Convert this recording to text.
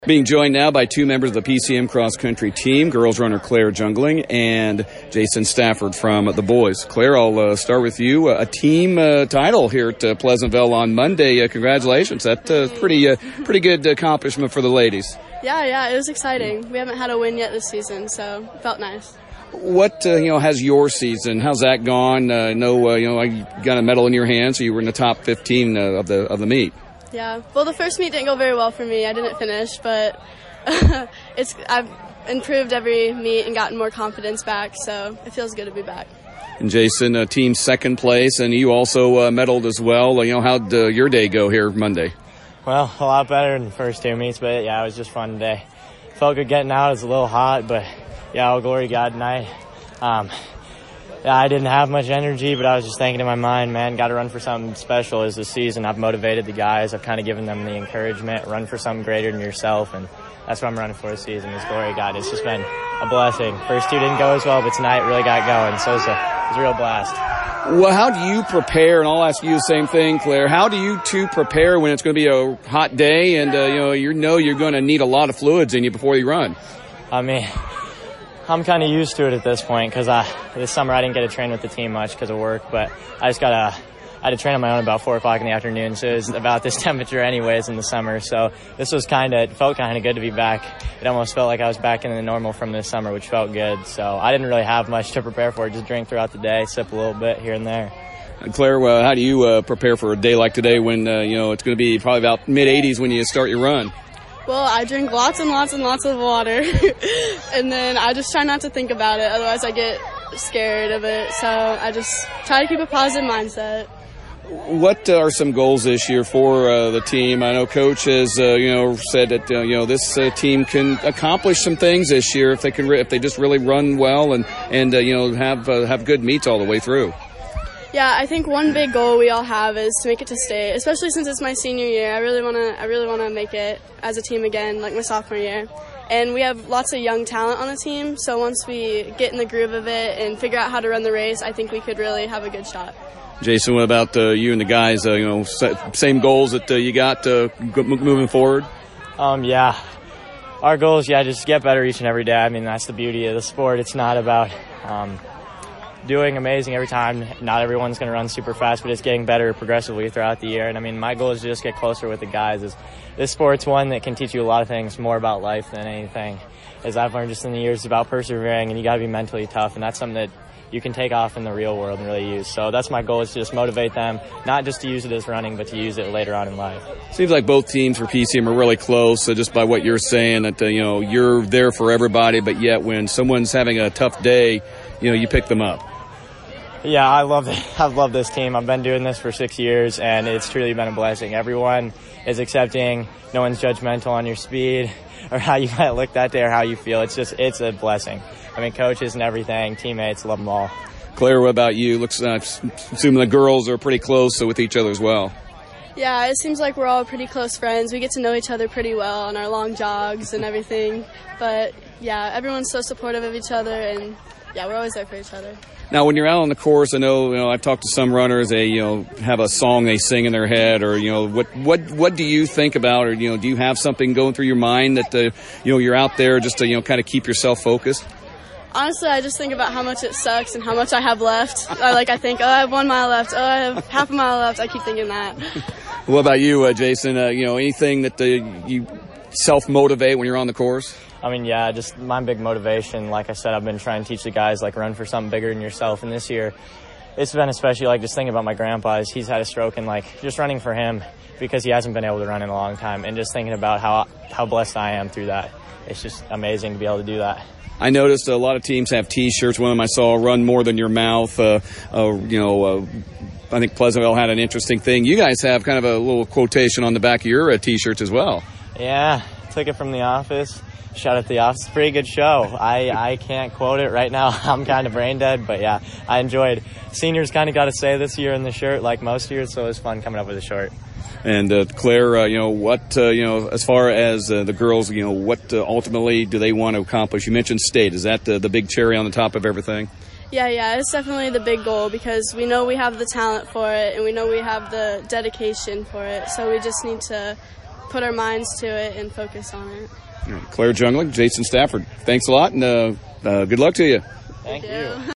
Being joined now by two members of the PCM cross-country team, girls runner Claire Jungling and Jason Stafford from the boys. Claire, I'll start with you. A team title here at Pleasantville on Monday. Congratulations. That's pretty good accomplishment for the ladies. Yeah, it was exciting. We haven't had a win yet this season, so it felt nice. What has your season? How's that gone? I got a medal in your hand, so you were in the top 15 of the meet. Yeah, well, the first meet didn't go very well for me. I didn't finish, but I've improved every meet and gotten more confidence back, so it feels good to be back. And Jason, team second place, and you also medaled as well. How'd your day go here Monday? Well, a lot better than the first two meets, but yeah, it was just a fun day. Felt good getting out. It was a little hot, but yeah, all glory to God tonight. I didn't have much energy, but I was just thinking in my mind, man, got to run for something special as the season. I've motivated the guys. I've kind of given them the encouragement, run for something greater than yourself, and that's what I'm running for this season is glory to God. It's just been a blessing. First two didn't go as well, but tonight really got going, so it was a real blast. Well, how do you prepare, and I'll ask you the same thing, Claire, how do you two prepare when it's going to be a hot day and you're going to need a lot of fluids in you before you run? I mean, I'm kind of used to it at this point because this summer I didn't get to train with the team much because of work, but I had to train on my own about 4 o'clock in the afternoon, so it was about this temperature anyways in the summer. So this was it felt kind of good to be back. It almost felt like I was back in the normal from this summer, which felt good. So I didn't really have much to prepare for, just drink throughout the day, sip a little bit here and there. Claire, how do you prepare for a day like today when it's going to be probably about mid-80s when you start your run? Well, I drink lots and lots and lots of water, and then I just try not to think about it, otherwise I get scared of it, so I just try to keep a positive mindset. What are some goals this year for the team? I know Coach has said that this team can accomplish some things this year if they just really run well and have good meets all the way through. Yeah, I think one big goal we all have is to make it to state, especially since it's my senior year. I really want to make it as a team again, like my sophomore year. And we have lots of young talent on the team, so once we get in the groove of it and figure out how to run the race, I think we could really have a good shot. Jason, what about you and the guys? Same goals that you got moving forward? Yeah. Our goal is, just get better each and every day. I mean, that's the beauty of the sport. It's not about doing amazing every time. Not everyone's going to run super fast, but it's getting better progressively throughout the year. And, I mean, my goal is to just get closer with the guys. This sport's one that can teach you a lot of things more about life than anything. As I've learned just in the years, about persevering, and you got to be mentally tough, and that's something that you can take off in the real world and really use. So that's my goal, is to just motivate them, not just to use it as running, but to use it later on in life. Seems like both teams for PCM are really close, so just by what you're saying, that you're there for everybody, but yet when someone's having a tough day, you pick them up. Yeah, I love it. I've loved this team. I've been doing this for 6 years, and it's truly been a blessing. Everyone is accepting. No one's judgmental on your speed or how you might look that day or how you feel. It's a blessing. I mean, coaches and everything, teammates, love them all. Claire, what about you? Assuming the girls are pretty close with each other as well. Yeah, it seems like we're all pretty close friends. We get to know each other pretty well on our long jogs and everything. But, yeah, everyone's so supportive of each other, and, yeah, we're always there for each other. Now, when you're out on the course, I know, I've talked to some runners. They, have a song they sing in their head, or what do you think about, or do you have something going through your mind that you're out there just to kind of keep yourself focused? Honestly, I just think about how much it sucks and how much I have left. I think, I have 1 mile left. I have half a mile left. I keep thinking that. What about you, Jason? Anything that you self-motivate when you're on the course? I mean, yeah, just my big motivation. Like I said, I've been trying to teach the guys, run for something bigger than yourself. And this year, it's been especially, just thinking about my grandpa. He's had a stroke, and, just running for him because he hasn't been able to run in a long time. And just thinking about how blessed I am through that. It's just amazing to be able to do that. I noticed a lot of teams have T-shirts. One of them I saw, "Run More Than Your Mouth." I think Pleasantville had an interesting thing. You guys have kind of a little quotation on the back of your T-shirts as well. Yeah, took it from The Office. Shout out to The Office. Pretty good show. I can't quote it right now. I'm kind of brain dead, but yeah, I enjoyed. Seniors kind of got to say this year in the shirt like most years, so it was fun coming up with a short. And Claire, as far as the girls, what ultimately do they want to accomplish? You mentioned state. Is that the big cherry on the top of everything? Yeah, it's definitely the big goal because we know we have the talent for it and we know we have the dedication for it. So we just need to put our minds to it and focus on it. All right, Claire Jungling, Jason Stafford, thanks a lot, and good luck to you. Thank you.